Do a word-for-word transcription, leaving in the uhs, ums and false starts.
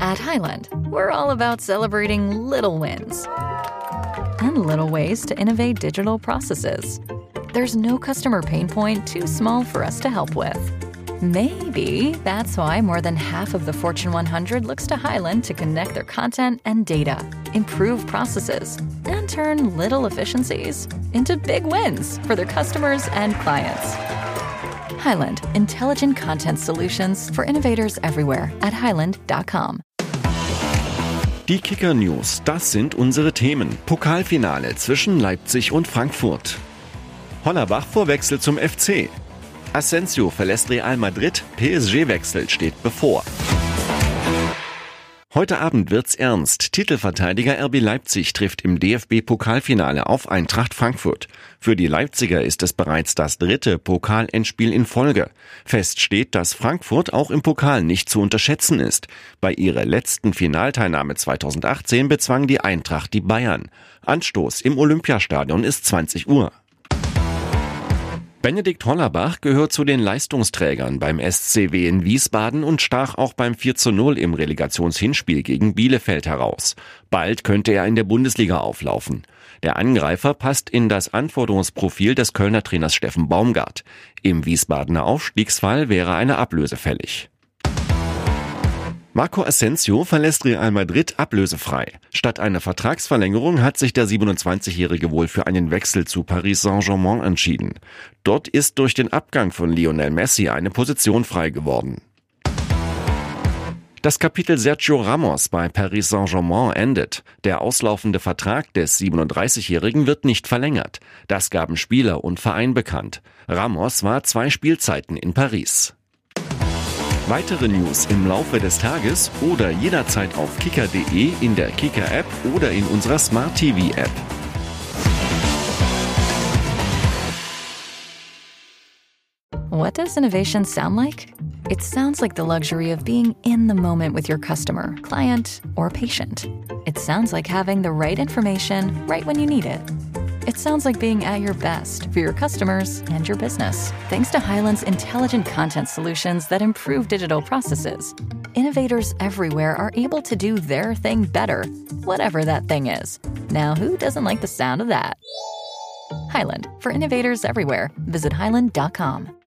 At Hyland, we're all about celebrating little wins and little ways to innovate digital processes. There's no customer pain point too small for us to help with. Maybe that's why more than half of the Fortune one hundred looks to Hyland to connect their content and data, improve processes, and turn little efficiencies into big wins for their customers and clients. Hyland, intelligent content solutions for innovators everywhere at hyland dot com. Die Kicker News, das sind unsere Themen. Pokalfinale zwischen Leipzig und Frankfurt. Hollerbach vor Wechsel zum F C. Asensio verlässt Real Madrid, P S G-Wechsel steht bevor. Heute Abend wird's ernst. Titelverteidiger R B Leipzig trifft im D F B-Pokalfinale auf Eintracht Frankfurt. Für die Leipziger ist es bereits das dritte Pokal-Endspiel in Folge. Fest steht, dass Frankfurt auch im Pokal nicht zu unterschätzen ist. Bei ihrer letzten Finalteilnahme zweitausendachtzehn bezwang die Eintracht die Bayern. Anstoß im Olympiastadion ist zwanzig Uhr. Benedikt Hollerbach gehört zu den Leistungsträgern beim S C W in Wiesbaden und stach auch beim vier zu null im Relegationshinspiel gegen Bielefeld heraus. Bald könnte er in der Bundesliga auflaufen. Der Angreifer passt in das Anforderungsprofil des Kölner Trainers Steffen Baumgart. Im Wiesbadener Aufstiegsfall wäre eine Ablöse fällig. Marco Asensio verlässt Real Madrid ablösefrei. Statt einer Vertragsverlängerung hat sich der siebenundzwanzigjährige wohl für einen Wechsel zu Paris Saint-Germain entschieden. Dort ist durch den Abgang von Lionel Messi eine Position frei geworden. Das Kapitel Sergio Ramos bei Paris Saint-Germain endet. Der auslaufende Vertrag des siebenunddreißigjährigen wird nicht verlängert. Das gaben Spieler und Verein bekannt. Ramos war zwei Spielzeiten in Paris. Weitere News im Laufe des Tages oder jederzeit auf kicker punkt de, in der Kicker-App oder in unserer Smart-T V-App. What does innovation sound like? It sounds like the luxury of being in the moment with your customer, client, or patient. It sounds like having the right information right when you need it. It sounds like being at your best for your customers and your business. Thanks to Hyland's intelligent content solutions that improve digital processes, innovators everywhere are able to do their thing better, whatever that thing is. Now, who doesn't like the sound of that? Hyland, for innovators everywhere. Visit hyland dot com.